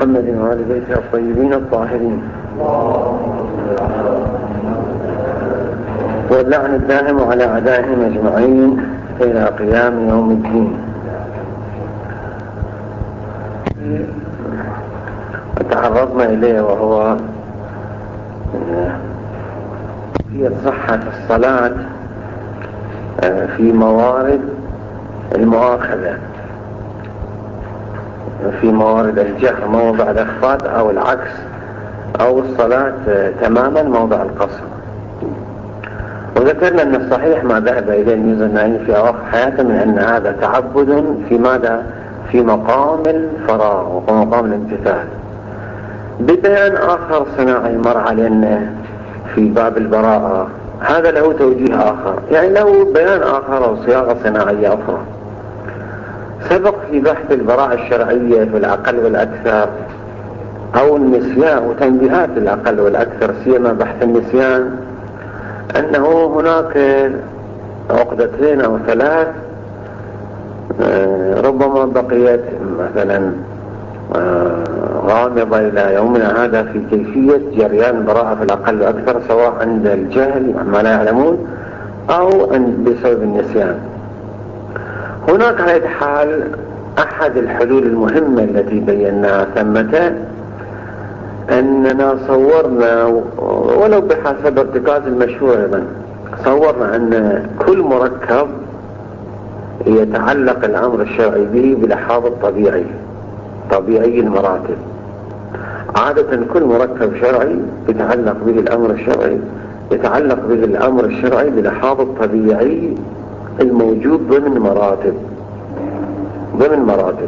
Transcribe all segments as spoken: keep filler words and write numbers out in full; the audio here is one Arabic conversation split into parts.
محمد وآل بيته الطيبين الطاهرين، واللعن الدائم على أعدائهم أجمعين إلى قيام يوم الدين. تعرضنا إليه وهو هي صحة الصلاة في موارد المؤاخذة، في موارد الجهر موضع الإخفاض أو العكس، أو الصلاة تماما موضع القصر. وذكرنا أن الصحيح ما ذهب إليه الميزاني في أواخر حياته من أن هذا تعبد في ماذا؟ في مقام الفراغ ومقام الامتثال. ببيان آخر صناع المرعى لأنه في باب البراءة هذا له توجيه آخر، يعني له بيان آخر أو صياغة صناعية أخرى. سبق في بحث البراءة الشرعية في الأقل والأكثر أو النسيان وتنبيهات الأقل والأكثر، سيما بحث النسيان، أنه هناك عقدتين أو ثلاث ربما بقيت مثلا غامضة إلى يومنا هذا في كيفية جريان البراءة في الأقل والأكثر، سواء عند الجهل ما لا يعلمون أو بسبب النسيان. هناك على حال أحد الحلول المهمة التي بيناها ثمة أننا صورنا ولو بحسب ارتكاز المشهور أيضا، صورنا أن كل مركب يتعلق الأمر الشرعي به بلحاظ الطبيعي، طبيعي المراتب. عادة كل مركب شرعي يتعلق به الأمر الشرعي يتعلق به الأمر الشرعي بلحاظ الطبيعي الموجود ضمن مراتب ضمن مراتب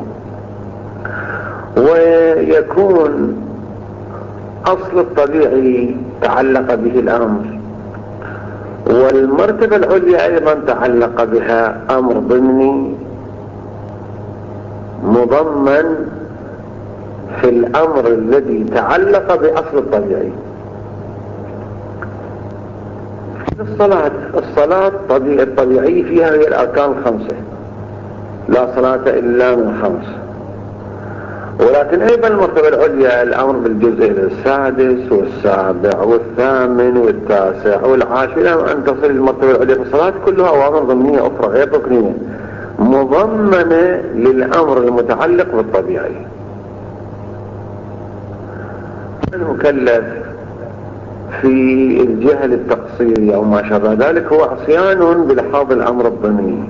ويكون أصل الطبيعي تعلق به الأمر، والمرتبة العليا أيضا تعلق بها أمر ضمني مضمن في الأمر الذي تعلق بأصل الطبيعي. الصلاة الصلاة الطبيعي فيها هي الأركان الخمسة، لا صلاة إلا من خمس. ولكن أيضا المرتبة العليا الأمر بالجزء السادس والسابع والثامن والتاسع والعاشر إلى أن تصل المرتبة العليا في الصلاة، كلها أوامر ضمنية أخرى غير ركنية مضمنة للأمر المتعلق بالطبيعي. المكلف في الجهل التقصيري أو ما شابه ذلك هو عصيان بلحاظ الأمر الضمني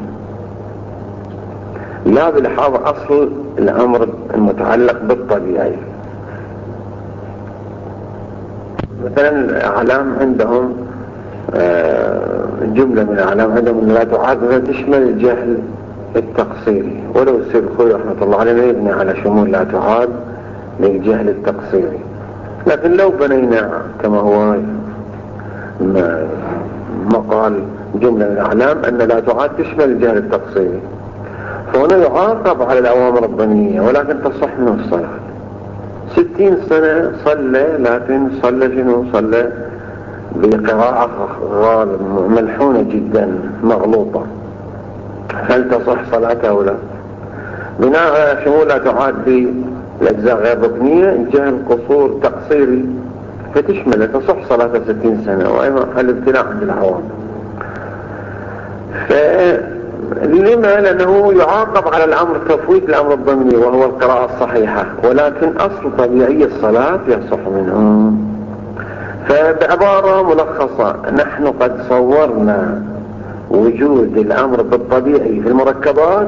لا بلحاظ أصل الأمر المتعلق بالطبيعي. مثلا الأعلام عندهم جملة من الأعلام عندهم لا تعاد تشمل الجهل التقصيري، ولو السيد الخوي رحمة الله عليه يبني على شمول لا تعاد للجهل التقصيري. لكن لو بنينا كما هو مقال جملة من الأعلام أن لا تعاد تشمل الجهل التقصيري، فهنا يعاقب على الأوامر الضمنية ولكن تصح منه الصلاة. ستين سنة صلى، لكن صلى شنو؟ صلى بقراءة غالب ملحونة جدا مغلوطة، هل تصح صلاته أو لا؟ بناء على شمول لا تعاد بالأجزاء غير ركنية الجهل قصور تقصيري فتشمل تصح صلاة ستين سنة، وأيضا الابتلاء عند العوام. فلما؟ لأنه يعاقب على الأمر تفويت الأمر الضمني وهو القراءة الصحيحة، ولكن أصل طبيعي الصلاة يصح منه. فبعبارة ملخصة نحن قد صورنا وجود الأمر بالطبيعي في المركبات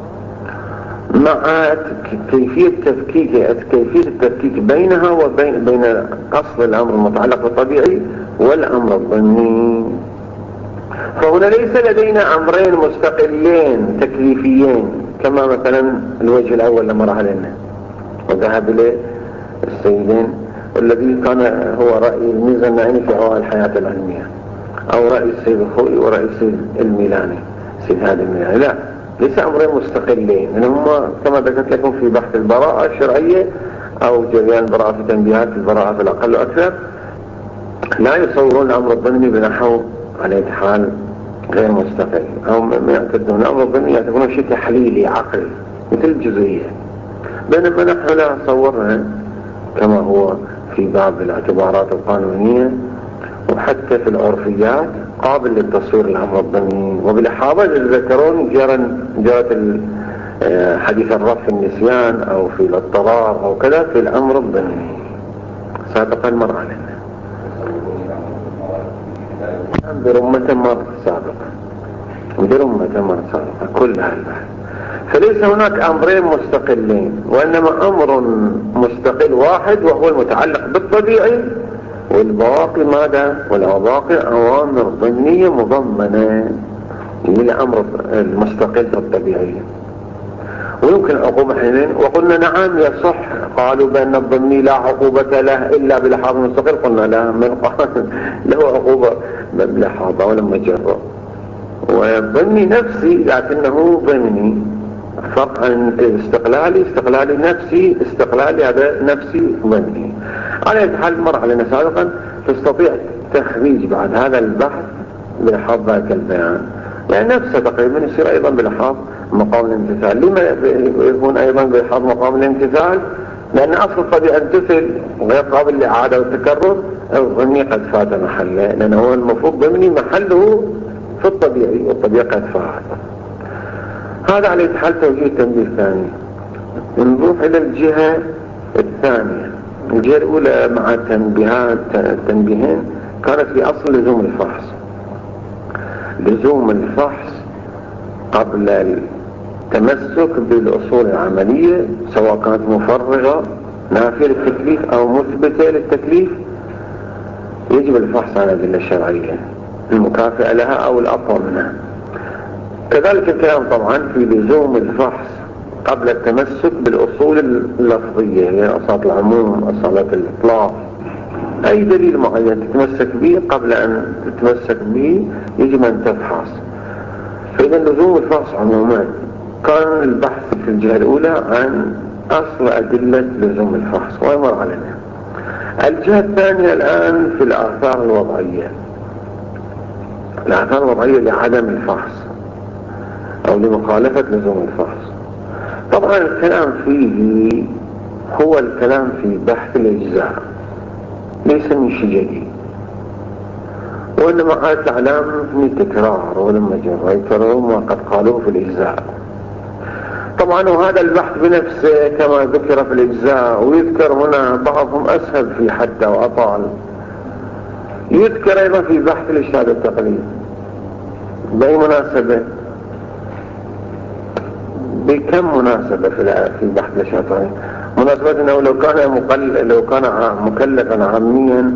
مع كيفية تفكيك كيفية التفكيك بينها وبين بين أصل الأمر المتعلق بالطبيعي والأمر الضمني. فهنا ليس لدينا أمرين مستقلين تكليفيين كما مثلا الوجه الأول لما رأى لنا وذهب إليه السيدين الذي كان هو رأي الميزاني في عوائل الحياة العلمية، أو رأي السيد الخوي ورأي السيد الميلاني سيد هذا الميلاني. لا، ليس أمرين مستقلين، إنهما كما ذكرت لكم في بحث البراءة الشرعية أو جريان البراءة في تنبيهات البراءة في الأقل وأكثر، لا يصورون الأمر الضمني بنحو على حال غير مستقل، أو ما يعتبرون الأمر الضمني يعتبرون شيء تحليلي عقلي مثل الجزئية، بينما نحن لا صورنا كما هو في باب الاعتبارات القانونية وحتى في العرفيات قابل للتصوير الأمر الضمني. وبالإحاضة يذكرون جرت حديث الرفع النسيان أو في الاضطرار أو كذا في الأمر الضمني سابقا مر علينا برمة مر سابقا برمة مر سابقا كل هالبحث. فليس هناك أمرين مستقلين وإنما أمر مستقل واحد وهو المتعلق بالطبيعي والباقي ماذا؟ والباقي أوامر ضمنية مضمنة للأمر المستقل الطبيعي. ويمكن عقوبة حينين وقلنا نعم يصح. قالوا بأن الضمني لا عقوبة له إلا بالحاضر المستقل. قلنا لا من قال له عقوبة بالحاضر ولما جرب. والضمني نفسي لكنه ضمني فرق عن استقلالي. استقلالي نفسي استقلالي هذا نفسي ضمني. على الحال مر علينا سابقا تستطيع تخريج بعد هذا البحث بلحاظ ذلك البيان لأن نفسه تقريبا يصير أيضا بلحاظ مقام الامتثال. لما يكون أيضا بلحاظ مقام الامتثال؟ لأن أصل الطبيعة امتثل غير قابل لإعادة والتكرر. الضمني قد فات محله لأنه هو المفروض ضمني محله في الطبيعي والطبيعة قد فات. هذا على حال توجيه التنبيه الثاني. نروح إلى الجهة الثانية. الجهة الأولى مع التنبيهات التنبيهين كانت في أصل لزوم الفحص. لزوم الفحص قبل التمسك بالأصول العملية سواء كانت مفرغة نافية للتكليف أو مثبتة للتكليف يجب الفحص عن الأدلة الشرعية المكافئة لها أو الأقوى منها. كذلك الكلام طبعا في لزوم الفحص قبل التمسك بالأصول اللفظية هي أصالة العموم أصالة الإطلاق. أي دليل معين تتمسك به قبل أن تتمسك به يجب أن تفحص. فإذا لزوم الفحص عموما كان البحث في الجهة الأولى عن أصل أدلة لزوم الفحص ويمر علينا. الجهة الثانية الآن في الآثار الوضعية. الآثار الوضعية لعدم الفحص أو لمخالفة لزوم الفحص. طبعا الكلام فيه هو الكلام في بحث الأجزاء ليس من شيء جديد وإنما قالت الأعلام من التكرار ولما جروا يكررون ما قد قالوه في الأجزاء. طبعا وهذا البحث بنفسه كما ذكر في الأجزاء ويذكر هنا بعضهم أسهل في حتى وأطال. يذكر أيضا في بحث الإشهاد التقليد بأي مناسبة بكم مناسبة في بحث الإشهاد التقليد. مناسبة أنه لو كان مقل... لو كان مكلفا عاميا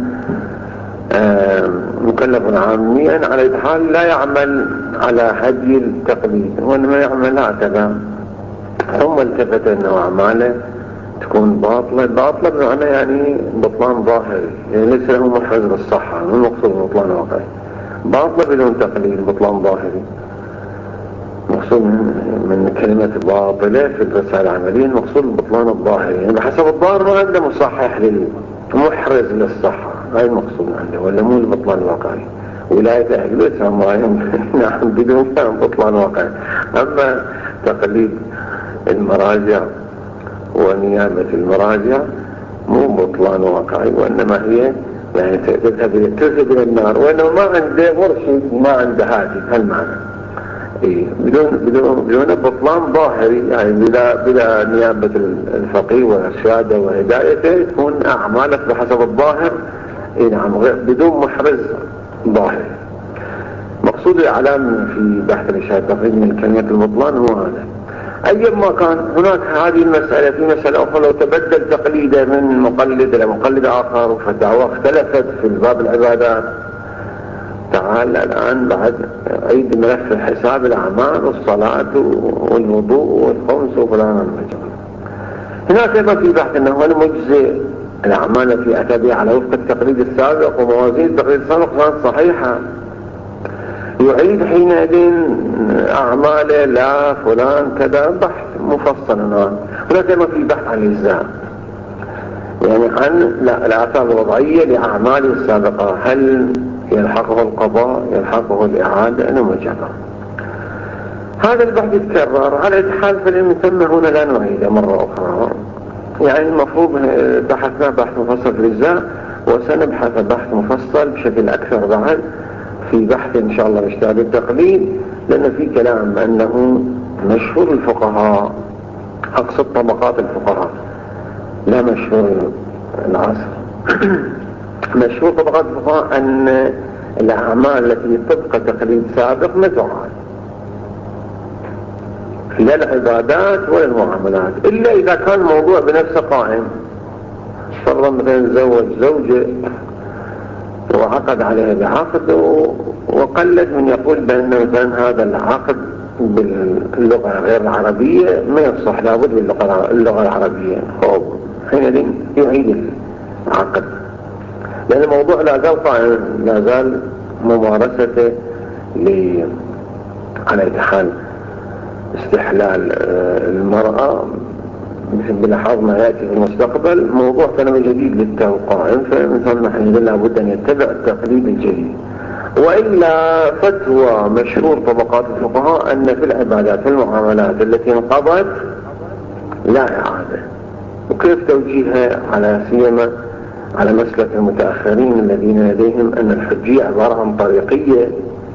مكلفا عاميا على الحال لا يعمل على هدي التقليد وإنما يعمل هكذا. ثم التفت أنه أعماله تكون باطلة. باطلة بمعنى يعني بطلان ظاهري يعني ليس له محرز بالصحة من مقصود بطلان واقعي. باطلة بدون تقليد بطلان ظاهري مقصود من كلمة باطلة في الرسالة العملية المقصود بطلان الظاهري يعني بحسب الظاهر ما عنده مصحح للمحرز للصحة هاي المقصود عنده ولا مو البطلان الواقعي. ولاية أهل البيت نعم بدون بطلان واقعي. أما تقليد المراجع ونيابة المراجع مو بطلان واقعي وإنما هي يعني تذهب تذهب إلى النار وإنه ما عنده مرشد ما عنده هادي هالمعنى. إيه بدون بدون بدون بطلان ظاهري يعني بلا بلا نيابة الفقيه وإرشاده وهدايته تكون أعمالك بحسب الظاهر. إيه نعم بدون محرز ظاهري. مقصود الإعلام في بحث الإشهاد التقليد من كلمة البطلان هو هذا. أيما كان هناك هذه المسألة في مسألة أخرى لو تبدل تقليده من مقلد إلى مقلد آخر وفتاوى اختلفت في باب العبادات. تعال الآن بعد عيد ملف حساب الأعمال والصلاة والوضوء والخمس وفلان المجال. هناك أيضا في بحث أنه المجزئ الأعمال التي أتى بها على وفق التقليد السابق وموازين التقليد السابق كانت صحيحة يعيد حينئذ أعماله لا فلان كذا بحث مفصل. هناك أيضا في بحث عن الإجزاء يعني عن الآثار الوضعية لأعماله السابقة هل يلحقه القضاء يلحقه الإعادة أنا مجرد. هذا البحث يتكرر على الحال فلم ثم هنا لا نعيده مرة أخرى يعني المفروض بحثنا بحث مفصل في الإجزاء، وسنبحث بحث مفصل بشكل أكثر بعد في بحث إن شاء الله باشتغال التقليد، لأن في كلام أنه مشهور الفقهاء، أقصد طبقات الفقهاء لا مشهور العصر مشهور طبقات الفقهاء أن الأعمال التي تبقى تقليد سابق ما تعاد، لا العبادات ولا المعاملات، إلا إذا كان الموضوع بنفسه قائم. فرضا مثلا زوج زوجة وعقد عليها بعقد وقلد من يقول بأن مثلا هذا العقد باللغة غير العربية ما يصح، لابد باللغة اللغة العربية. حينئذ يعيد العقد، لأن الموضوع لا زال قائم، لا زال ممارسته ل على أي حال استحلال المرأة بلحاظ ما يأتي في المستقبل. موضوع كلام جديد للتو قائم، فمثل ما حين لابد أن يتبع التقليد الجديد. وإلا فتوى مشهور طبقات الفقهاء أن في العبادات في المعاملات التي انقضت لا إعادة. وكيف توجيهها على سيما على مسلك المتأخرين الذين لديهم أن الحجية عبارة عن طريقية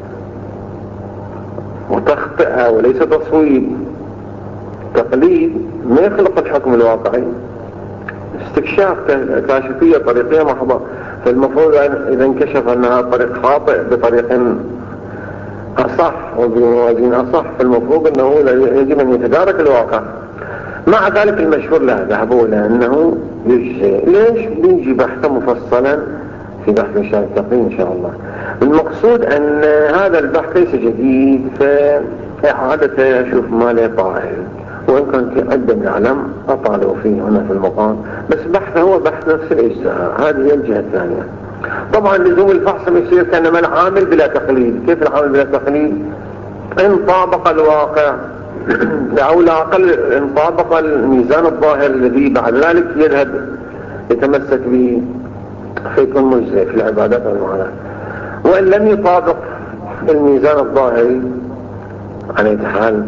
وتخطئة وليس تصويب. تقليد ما يخلق الحكم الواقعي، استكشاف كاشفية طريقية محضة. فالمفروض إذا انكشف أنها طريق خاطئ بطريق أصح وبموازين أصح، فالمفروض أنه يجب أن يتدارك الواقع. مع ذلك المشهور لا ذهبوا لأنه يجزي. ليش؟ بنجي بحثا مفصلا في بحث مشاهد التقليد إن شاء الله. المقصود أن هذا البحث ليس جديد، فإعادته أشوف ما له طائل، وإن كان عدة من العلم أطالوا فيه هنا في المقام، بس بحثه هو بحث نفس الإجزاء. هذه هي الجهة الثانية. طبعا لزوم الفحص يصير كأنما العامل بلا تقليد. كيف العامل بلا تقليد؟ إن طابق الواقع أو لا أقل إن طابق الميزان الظاهر الذي بعد ذلك يذهب يتمسك به فيكون مجزئ في العبادات والمعاملات. وإن لم يطابق الميزان الظاهري على أي حال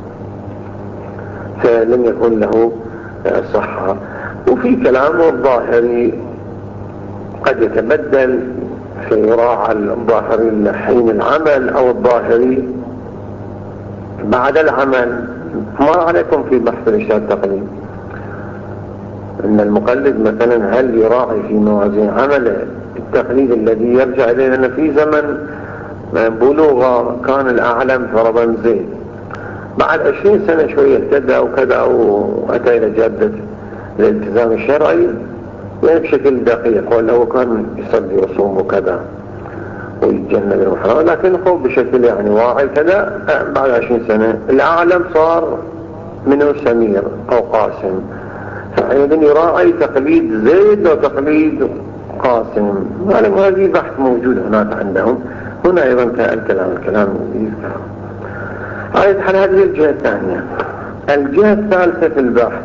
فلم يكن له صحة. وفي كلام الظاهري قد يتبدل، فيراعى الظاهري حين العمل أو الظاهري بعد العمل. ما عليكم في بحث الإشارة التقليد أن المقلد مثلا هل يراعي في موازين عمله التقليد الذي يرجع إليه؟ لأن في زمن بلوغ كان الأعلم فرضا زيد، بعد عشرين سنة شوية اهتدى وكذا وأتى إلى جادة الالتزام الشرعي يعني بشكل دقيق، ولا هو كان يصلي ويصوم وكذا ويتجنب المحرمات، لكن هو بشكل يعني واعي كذا. بعد عشرين سنة الأعلم صار منه سمير أو قاسم، فحينئذ يراعي تقليد زيد وتقليد قاسم. هذه بحث موجود هناك عندهم. هنا أيضا الكلام الكلام يذكر. هذه الجهة الثانية. الجهة الثالثة في البحث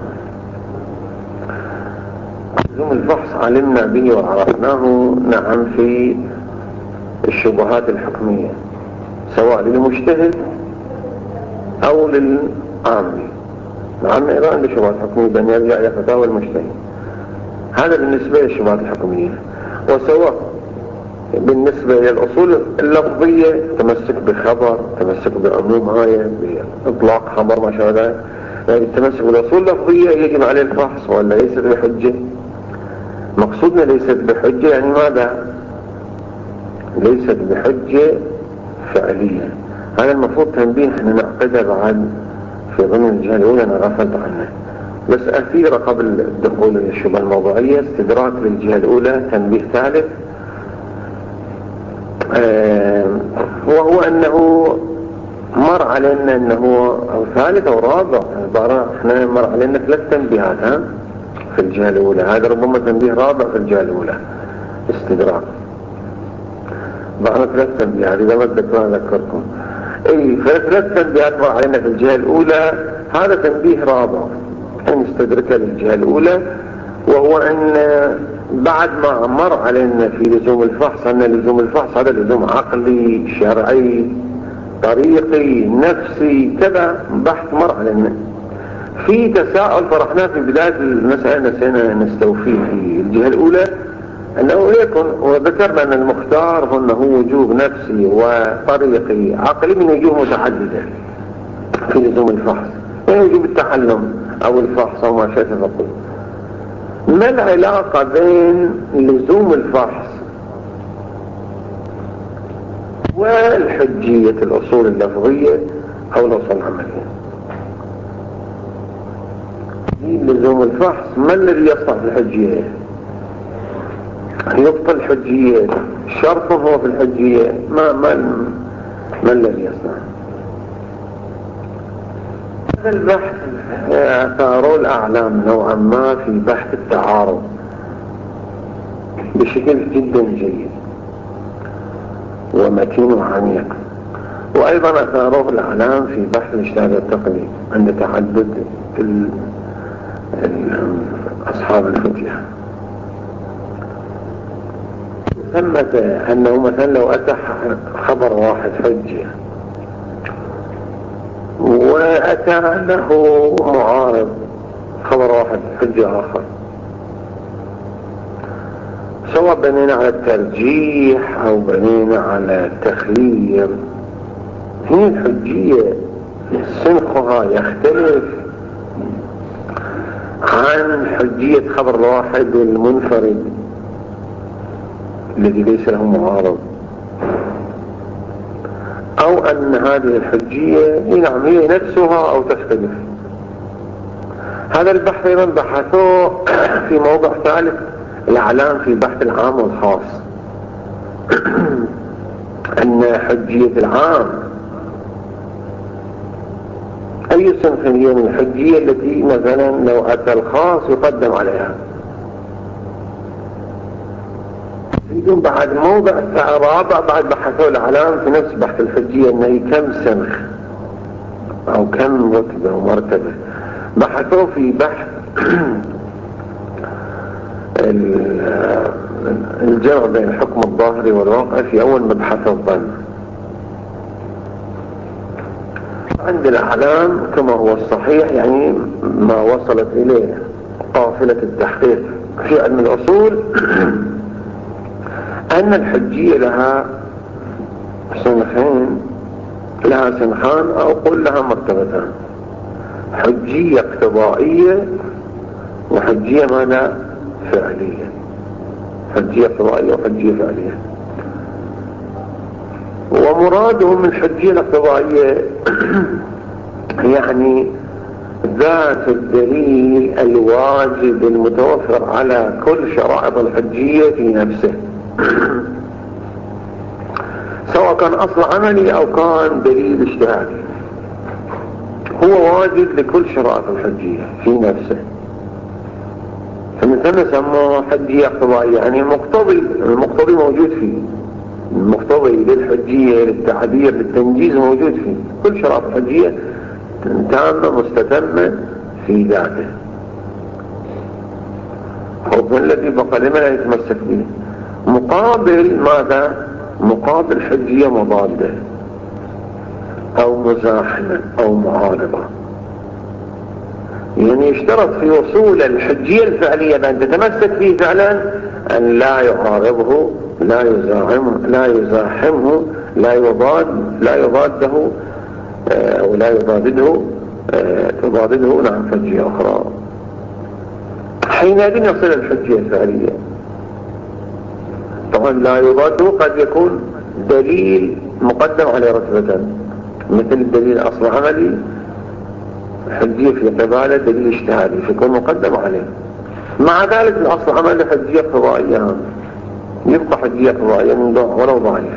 لزوم الفحص علمنا به وعرفناه نعم في الشبهات الحكمية، سواء للمجتهد أو للعامي. نعم أيضا عنده شبهات حكمية بأن يرجع إلى فتاوى المجتهد. هذا بالنسبة للشبهات الحكمية. وسواء بالنسبة للأصول اللفظية تمسك بخبر، تمسك بعموم آية، بإطلاق خبر ما شابه ذلك. يعني التمسك بالأصول اللفظية يجب عليه الفحص ولا ليست بحجة؟ مقصودنا ليست بحجة يعني ماذا؟ ليست بحجة فعلية. هذا المفروض تنبيه احنا نعقده بعد في ضمن الجهة الأولى. أنا غفلت عنه بس أثير قبل الدخول للشبهة الموضوعية استدراك للجهة الأولى. تنبيه ثالث آه وهو أنه مر علينا أنه أو ثالث أو رابع عبارة احنا مر علينا ثلاث تنبيهات ها في الجهة الأولى. هذا ربما تنبيه رابع في الجهة الأولى استدراك. بعد ثلاث تنبيهات إذا ما أتذكر أذكركم. أي فثلاث تنبيهات مر علينا في الجهة الأولى، هذا تنبيه رابع أن استدركه للجهة الأولى، وهو أن بعد ما مر علينا في لزوم الفحص أن لزوم الفحص هذا لزوم عقلي شرعي طريقي نفسي كذا بحث مر علينا. في تساؤل طرحناه في بداية المسألة نسينا نستوفيه في الجهة الأولى أنه يكون، وذكرنا أن المختار هو أنه وجوب نفسي وطريقي عقلي من وجوه متعددة في لزوم الفحص، يعني وجوب التعلم أو الفحص أو ما شئت فقل. ما العلاقة بين لزوم الفحص والحجية الأصول اللفظية أو الأصول العملية؟ لزوم الفحص ما الذي يصنع في الحجية؟ يبطل الحجية، شرط هو في الحجية، ما, ما, ما الذي يصنع؟ هذا البحث اثاره الأعلام نوعا ما في بحث التعارض بشكل جدا جيد ومتين وعميق، وأيضا اثاره الأعلام في بحث الاجتهاد التقليد عند تعدد ال أصحاب الفتية. ثمت أنه مثلا لو أتى خبر واحد حجة وأتى له معارض خبر واحد حجة آخر، سواء بنينا على الترجيح أو بنينا على التخليل، هي الحجية سنقها يختلف عن حجية خبر الواحد المنفرد الذي ليس له معارض، أو أن هذه الحجية نعم هي نفسها أو تختلف. هذا البحث أيضا بحثوه في موضع ثالث الأعلام في بحث العام والخاص، أن حجية العام أي صنف هي من الحجية التي مثلا لو أتى الخاص يقدم عليها. يكون بعد موضع رابع بعد بحثوا الأعلام في نفس بحث الحجية أنه كم سنخ أو كم رتبة ومرتبة، بحثوا في بحث الجمع بين الحكم الظاهري والواقع في أول مبحث الظن. عند الأعلام كما هو الصحيح يعني ما وصلت إليه قافلة التحقيق في علم الأصول أن الحجية لها سنخين، لها سنخان أو قل لها مرتبتان، حجية اقتضائية وحجية ماذا فعلية، حجية اقتضائية وحجية فعلية. ومرادهم من الحجية الاقتضائية يعني ذات الدليل الواجب المتوفر على كل شرائط الحجية في نفسه، سواء كان أصل عملي أو كان دليل اجتهادي، هو واجب لكل شرائط الحجية في نفسه. فمن ثم سموه حجية اقتضائية، يعني المقتضي المقتضي موجود فيه، المقتضي للحجية للتعبير للتنجيز موجود فيه، كل شرائط الحجية تامة مستتمة في ذاته. حكم الذي بقى لما لا يتمسك به مقابل ماذا؟ مقابل حجية مضادة أو مزاحمة أو معارضة. يعني يشترط في وصول الحجية الفعلية بأن تتمسك به فعلا أن لا يعارضه، لا يزاحمه، لا يزاحمه، لا يضاد لا يضاده آه ولا يضادده آه تضادده نعم حجية أخرى. حينئذ يصل الحجية الفعلية. طبعا لا يضاده قد يكون دليل مقدم على رتبة، مثل الدليل أصل عملي حجية في قبالة دليل اجتهادي فيكون مقدم عليه. مع ذلك الأصل عملي حجية قضائية، يبقى حجية قضائية من ضع ولو ضعيف.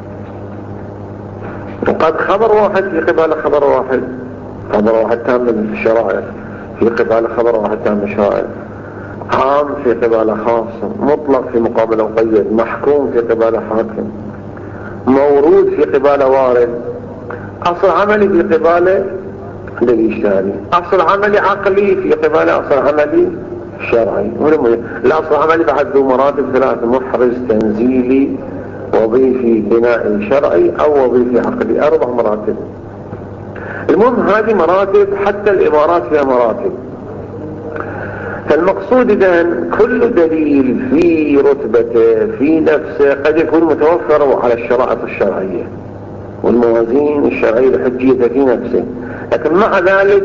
وقد خبر واحد في قبالة خبر واحد، خبر واحد تام من الشرائع في قبالة خبر واحد تام من الشرائع، عام في قبالة خاصة، مطلق في مقابل مقيد، محكوم في قبالة حاكم، مورود في قبالة وارد، أصل عملي في قبالة دليل اجتهادي، أصل عملي عقلي في قبالة أصل عملي شرعي. الأصل عملي بعد ذو مراتب ثلاث: محرز تنزيلي وظيفي بنائي شرعي أو وظيفي عقلي، أربع مراتب. المهم هذه مراتب، حتى العبارات فيها مراتب. فالمقصود إذن كل دليل في رتبته في نفسه قد يكون متوفر على الشرائط الشرعية والموازين الشرعية لحجيته في نفسه، لكن مع ذلك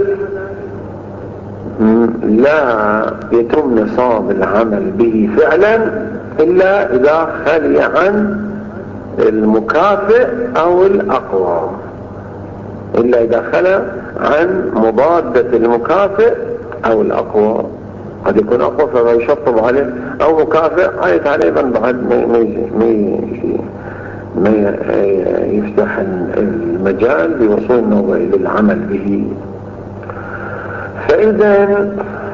لا يتم نصاب العمل به فعلا إلا إذا خلي عن المكافئ أو الأقوى، إلا إذا خلى عن مضادة المكافئ أو الأقوى. قد يكون أقوى فما يشطب عليه، أو مكافئ عايت عليه من بعد ما, ما, ما يفتح المجال لوصول النوبة إلى العمل به. فإذا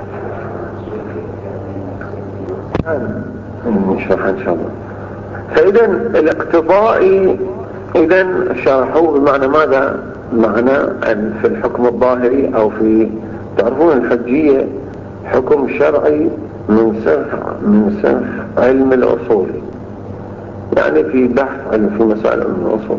نشرح إن شاء الله. فإذا الاقتضائي إذا شرحوه بمعنى ماذا؟ معنى أن في الحكم الظاهري أو في تعرفون الحجية حكم شرعي من سنح من سنح علم الأصول، يعني في بحث علم في مسائل علم الأصول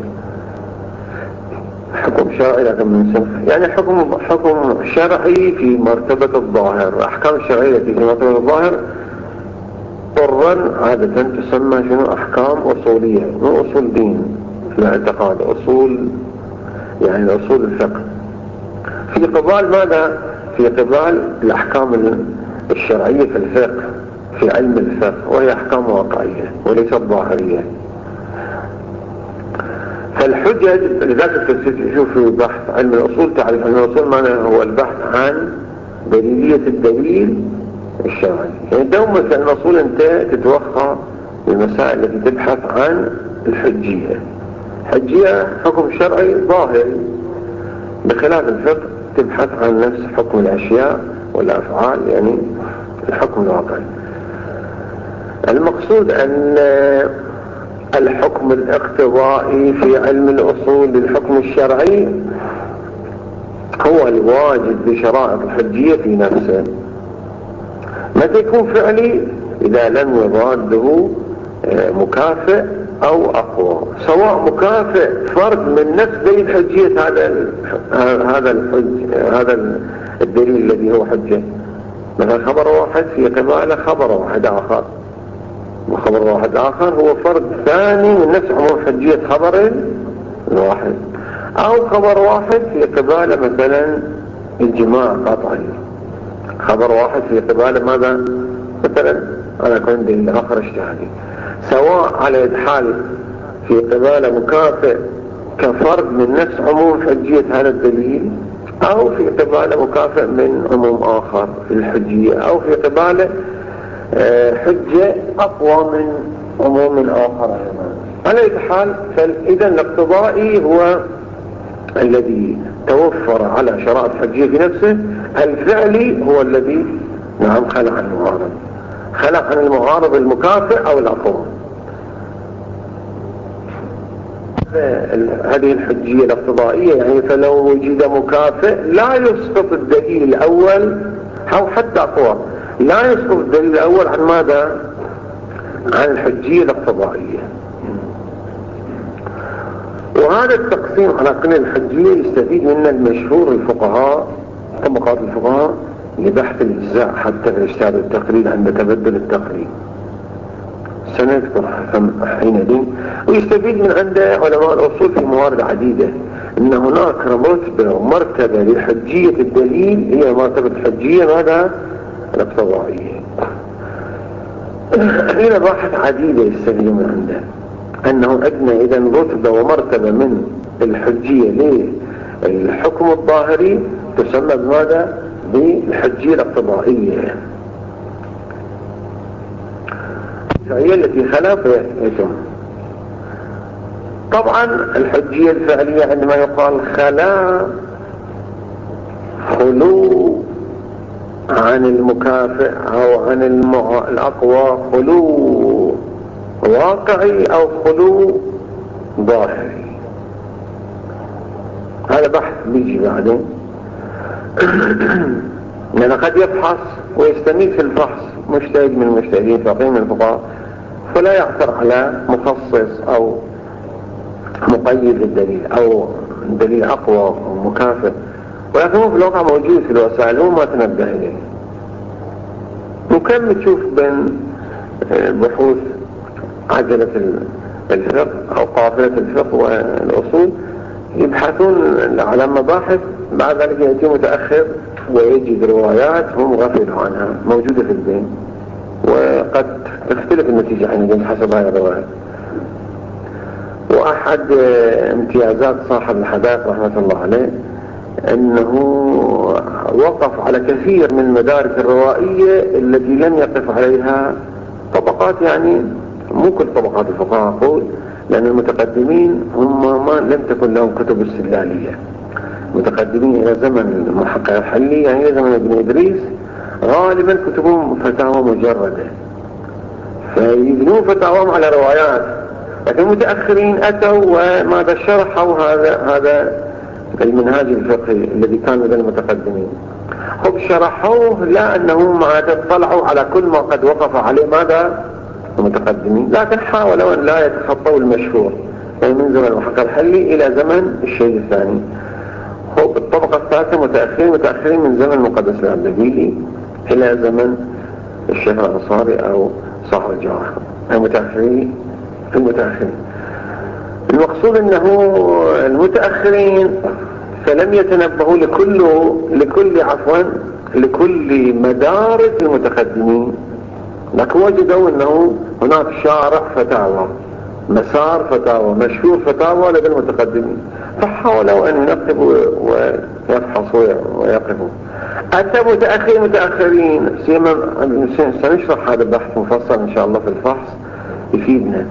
حكم شرعي لكن من سنح، يعني حكم حكم شرعي في مرتبة الظاهر. أحكام الشرعية التي في مرتبة الظاهر طرا عادة تسمى شنو؟ أحكام أصولية، مو أصول دين في الاعتقاد، أصول يعني أصول الفقه. في قبال ماذا؟ في قبال الأحكام الشرعية في الفقه في علم الفقه، وهي أحكام واقعية وليست ظاهرية. فالحجج لذلك تشوف في بحث علم الأصول، تعرف علم الأصول معناه هو البحث عن دليلية الدليل الشرعي. يعني دوما في الأصول أنت تتوخى المسائل التي تبحث عن الحجية. حجية حكم شرعي ظاهري، بخلاف الفقه تبحث عن نفس حكم الأشياء والأفعال، يعني الحكم الواقعي. المقصود أن الحكم الاقتضائي في علم الأصول للحكم الشرعي هو الواجد بشرائط الحجية في نفسه. متى يكون فعلي؟ إذا لم يضاده مكافئ أو أقوى، سواء مكافئ فرد من نفس دليل حجية هذا هذا الحج هذا الدليل الذي هو حجة. مثلا خبر واحد في قباله خبر واحد آخر، وخبر واحد آخر هو فرد ثاني من نفس عموم حجية خبر واحد، أو خبر واحد في قباله مثلا الجماع قطعي، خبر واحد في قباله ماذا؟ مثلا أنا كنت دليل آخر اجتهادي، سواء على الحال في قباله مكافئ كفرد من نفس عموم حجية هذا الدليل، أو في قباله مكافئ من عموم آخر في الحجية، أو في قباله حجة أقوى من عموم آخر. على أي حال فإذا الاقتضائي هو الذي توفر على شرائط حجية في نفسه. الفعلي هو الذي نعم خلع عن المعارض، خلع عن المعارض المكافئ أو الأقوى. هذه الحجية الاقتضائية يعني فلو وجد مكافئ لا يسقط الدليل الأول، أو حتى أقوى لا يسقط الدليل الأول عن ماذا؟ عن الحجية الاقتضائية. وهذا التقسيم على قناة الحجية يستفيد منه المشهور الفقهاء طبقات الفقهاء لبحث الإجزاء حتى في الإجتهاد والتقليد عند تبدل التقليد سنذكر حينئذ. ويستفيد من عند علماء الأصول في موارد عديدة أن هناك رتبة ومرتبة لحجية الدليل هي مرتبة الحجية ماذا؟ الاقتضائية. هنا بحث عديدة يستفيد من عنده أنه عندنا إذا رتبة ومرتبة من الحجية للحكم الظاهري تسمى بماذا؟ بالحجية الاقتضائية، هي التي خلاف يتم. طبعا الحجية الفعلية عندما يقال خلا خلو عن المكافئ أو عن المع... الأقوى، خلو واقعي أو خلو ظاهري، هذا بحث بيجي بعدين. لأنه قد يبحث ويستميت في الفحص مجتهد من المجتهدين فقيه من الفقهاء، فلا يعثر على مخصص أو مقيد للدليل أو دليل أقوى ومكافئ، ولكن هو في الواقع موجود في الوسائل، هو ما تنبه إليه. وكم تشوف بين بحوث عجلة الفقه أو قافلة الفقه والأصول يبحثون على مباحث، بعد ذلك يأتي متأخر ويجد روايات هم غفلوا عنها موجودة في البين، وقد تختلف النتيجة عندهم حسب هذه الروايات. وأحد امتيازات صاحب الحداث رحمة الله عليه أنه وقف على كثير من المدارك الروائية التي لم يقف عليها طبقات، يعني مو كل طبقات الفقهاء أقول، لأن المتقدمين هم ما لم تكن لهم كتب استدلالية. متقدمين إلى زمن المحقق الحلي، يعني إلى زمن ابن إدريس، غالبا كتبهم فتاوى مجردة، فيبنون فتاواهم على روايات. لكن المتأخرين أتوا وماذا شرحوا هذا هذا المنهاج الفقهي الذي كان لدى المتقدمين، هم شرحوه لا أنهم عادة طلعوا على كل ما قد وقف عليه ماذا المتقدمين، لكن حاولوا أن لا يتخطوا المشهور، يعني من زمن المحقق الحلي إلى زمن الشهيد الثاني. هو الطبقة الثالثة متأخرين متأخرين من زمن المقدس العبدالي إلى زمن الشيخ الأنصاري أو صاحب الجواهر، المتأخرين في المتأخرين. المقصود أنه المتأخرين فلم يتنبهوا لكل لكل عفوا لكل مدارس المتقدمين، لكن وجدوا أنه هناك شارع فتاوى، مسار فتاوى، مشهور فتاوى لدى المتقدمين، فحاولوا أن ينقبوا ويفحصوا ويقفوا. أتى متأخرين متأخرين سيما سنشرح هذا البحث مفصل إن شاء الله في الفحص يفيدنا.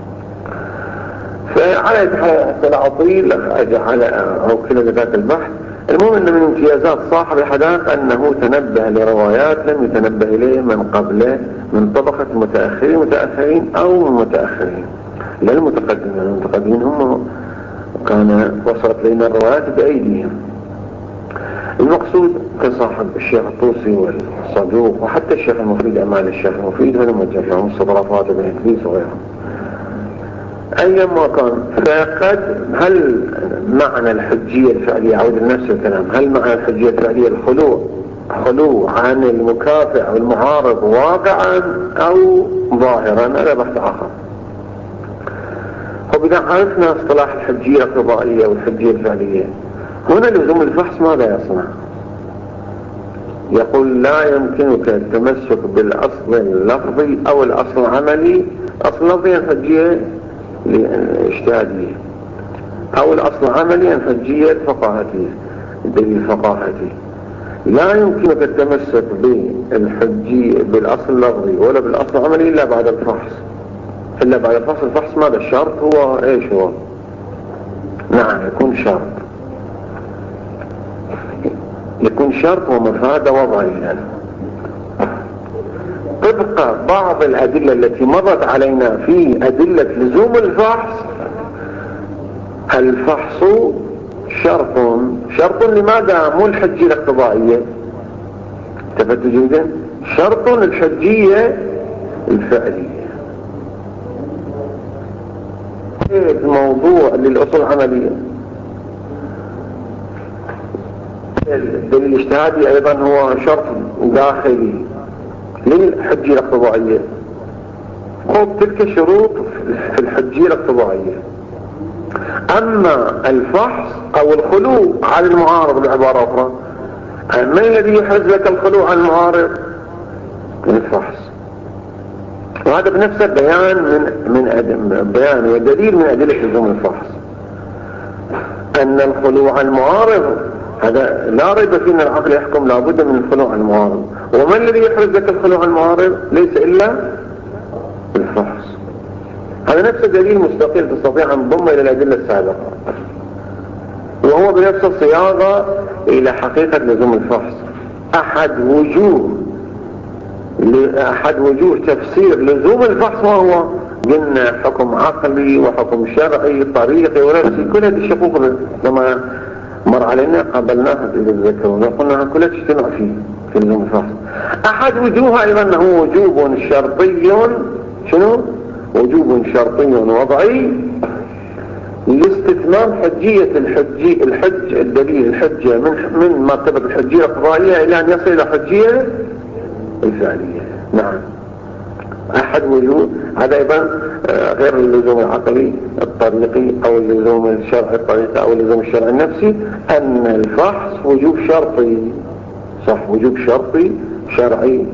فعلى لا أطيل أجعل أو كل ذات البحث. المهم أن من امتيازات صاحب الحداث أنه تنبه لروايات لم يتنبه إليه من قبله من طبقة المتأخرين متأخرين أو متأخرين، لا المتقدمين. المتقدمين هم كان وصلت لنا الروايات بأيديهم. المقصود كصاحب الشيخ الطوسي والصدوق وحتى الشيخ المفيد أمال الشيخ المفيد هذا مجرهم الصدرافات بن إدريس وغيرهم أيما كان. فقد هل معنى الحجية الفعلية، عود لنفس الكلام، هل معنى الحجية الفعلية الخلو خلو عن المكافئ أو المعارض واقعا أو ظاهرا؟ هذا بحث آخر. وبإذا عرفنا اصطلاح الحجية القضائية والحجية الفعلية، هنا لزوم الفحص ماذا يصنع؟ يقول لا يمكنك التمسك بالأصل اللفظي أو الأصل العملي. أصل لفظي الحجية الاجتهادية، أو الأصل العملي الحجية الفقاهتية الدليل الفقاهتي. لا يمكنك التمسك بالحجية بالأصل اللفظي ولا بالأصل العملي إلا بعد الفحص. إلا بعد الفحص. الفحص ماذا الشرط؟ هو إيش هو؟ نعم يكون شرط، يكون شرط ومفاد وضعيا طبق بعض الأدلة التي مرت علينا في أدلة لزوم الفحص. الفحص شرط. شرط لماذا؟ مو الحجية الاقتضائية، تفتوا جيدا، شرط الحجية الفعلية. الموضوع للأصول العملية الدليل الاجتهادي أيضا هو شرط داخلي للحجية الاقتضائية. خذ تلك الشروط في الحجية الاقتضائية. أما الفحص أو الخلو عن المعارض بعبارة أخرى، من الذي يحرز لك الخلو عن المعارض؟ الفحص. وهذا بنفسه بيان من من بيان ودليل من أدلة لزوم الفحص أن الخلو عن المعارض هذا لا ريب فيه أن العقل يحكم لابد من الخلو عن المعارض. ومن الذي يحرز لك الخلو عن المعارض؟ ليس إلا الفحص. هذا نفس دليل مستقل تستطيع أن تضم إلى الأدلة السابقة، وهو بنفس الصياغة إلى حقيقة لزوم الفحص. أحد وجوه أحد وجوه تفسير لزوم الفحص وهو قلنا حكم عقلي وحكم شرعي طريقي ونفسي. كل هذه الشقوق لما مر علينا قبلناها إذا تذكرون قلنا كلها تجتمع فيه في لزوم الفحص. أحد وجوهها أيضا أنه وجوب شرطي. شنو؟ وجوب شرطي وضعي لاستتمام حجية الحجي الحج الدليل الحجة من من مرتبة الحجية القضائية إلى أن يصل إلى حجية الفعلية. نعم، أحد وجوه هذا أيضا غير اللزوم العقلي الطريقي أو اللزوم الشرعي الطريقي أو اللزوم الشرعي النفسي، أن الفحص وجوب شرطي، صح، وجوب شرطي شرعي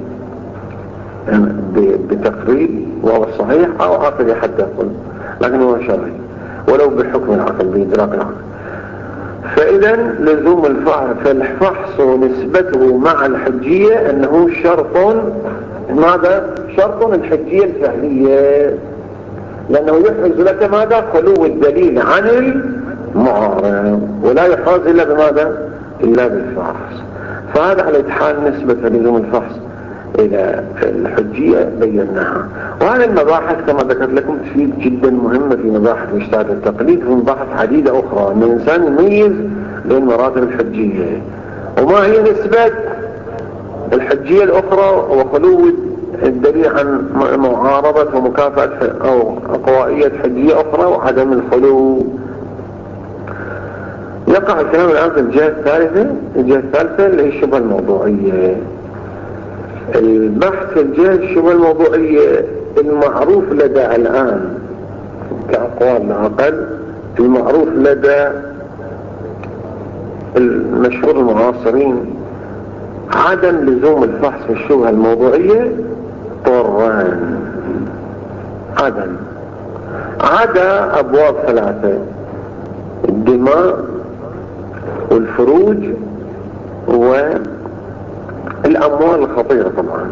بتقريب وهو الصحيح أو عقلي حتى يقول، لكن هو شرعي ولو بحكم العقل بإدراك العقل. فإذا لزوم الفحص ونسبته مع الحجية أنه شرط، ماذا؟ شرط الحجية الفعلية، لأنه يحرز لك ماذا؟ خلو الدليل عن المعارض، ولا يحرز إلا بماذا؟ إلا بالفحص. فهذا على حال نسبة لزوم الفحص إلى الحجية بيناها. وهذه المباحث كما ذكرت لكم تفيد جدا مهمة في مباحث مشترك التقليد وفي مباحث عديدة أخرى أن الإنسان يميز بين مراتب الحجية وما هي نسبة الحجية الأخرى وخلو الدليل عن معارضة ومكافأة أو قوائية حجية أخرى وعدم الخلو. يقع الكلام الآن في الجهة الثالثة، الجهة الثالثة اللي هي الشبهة الموضوعية. البحث في الجهة الشبهة الموضوعية المعروف لدى الآن كأقوال العقل، المعروف لدى المشهور المعاصرين عدم لزوم الفحص في الشبهة الموضوعية طران، عدم عدا أبواب ثلاثة: الدماء والفروج والأموال الخطيرة. طبعا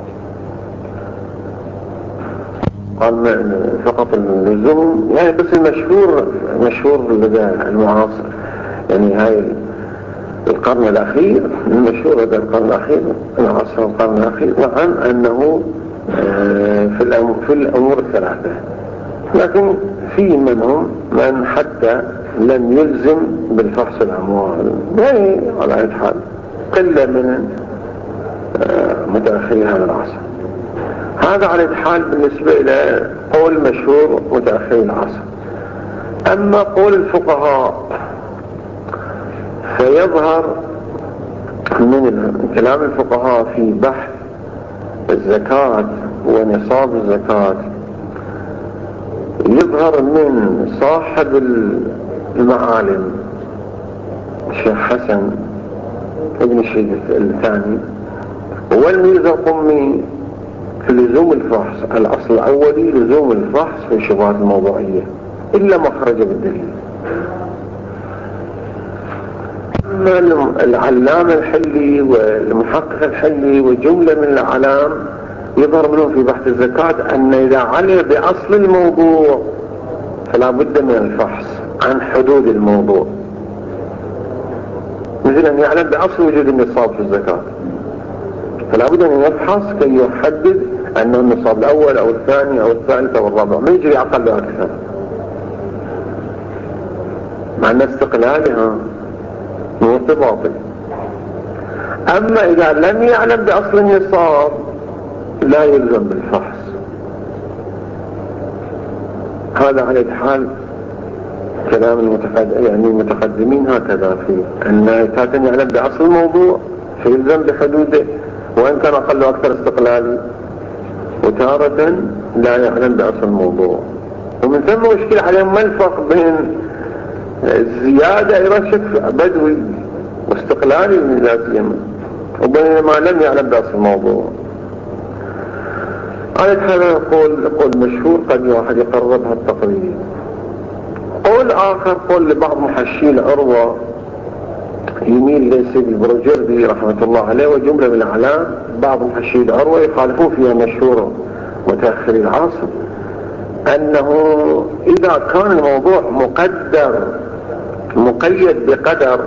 فقط اللزوم يعني بس المشهور مشهور لدى المعاصر، يعني هاي القرن الأخير المشهور لدى القرن الأخير العصر القرن الأخير نعم أنه في في الأمور الثلاثة. لكن في منهم من حتى لم يلزم بالفحص الأموال، يعني على أي حال قلة من متأخرين هذا العصر. هذا على أي حال بالنسبة إلى قول مشهور متأخرين العصر. أما قول الفقهاء فيظهر من كلام الفقهاء في بحث الزكاة ونصاب الزكاة، يظهر من صاحب المعالم الشيخ حسن ابن الشيخ الثاني والميرزا القمي في لزوم الفحص. الأصل الأولي لزوم الفحص في الشبهات الموضوعية إلا ما خرج بالدليل. أما العلام الحلي والمحقق الحلي وجملة من العلام يظهر منهم في بحث الزكاة أن إذا علم بأصل الموضوع فلا بد من الفحص عن حدود الموضوع، مثل أن يعلم بأصل وجود النصاب في الزكاة فلا بد أن يفحص كي يحدد أنه النصاب الأول أو الثاني أو الثالث أو الرابع، ما يجري أقل أكثر مع أن استقلالها مرتباطي. أما إذا لم يعلم بأصل النصاب لا يلزم بالفحص. هذا على الحال كلام المتقدم يعني المتقدمين هكذا في أن تارة يعلم بأصل الموضوع فيلزم بحدوده وإن كان أقل أكثر استقلالي، وتارة لا يعلم بأصل الموضوع. ومن ثم مشكلة عليهم ما الفرق بين الزيادة إلى شكل بدوي واستقلالي من ذاتهم وبين ما لم يعلم بأصل الموضوع. على هذا قول قول مشهور قد واحد يقربها التقريب. قول آخر قول لبعض محشي العروة يميل لسيد البروجردي رحمة الله عليه وجملة من الأعلام، بعض محشي العروة يخالفون فيها مشهورة متأخر العصر أنه إذا كان الموضوع مقدر مقيد بقدر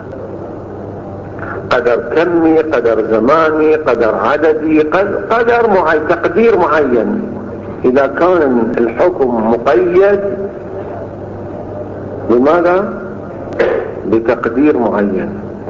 قدر كمي قدر زماني قدر عددي قدر معين تقدير معين، إذا كان الحكم مقيد بماذا؟ بتقدير معين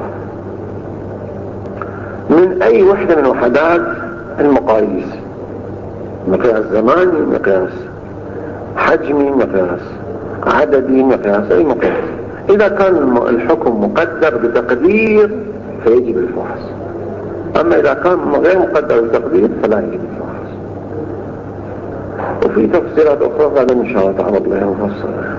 من أي وحدة من وحدات المقاييس، مقياس زماني مقياس حجمي مقياس عددي مقياس أي مقياس. إذا كان الحكم مقدر بتقدير فيجب الفحص، أما إذا كان غير مقدر بتقدير فلا يجب الفحص. وفي تفسيرات أخرى قد إن شاء الله تعالى الله مفصلة.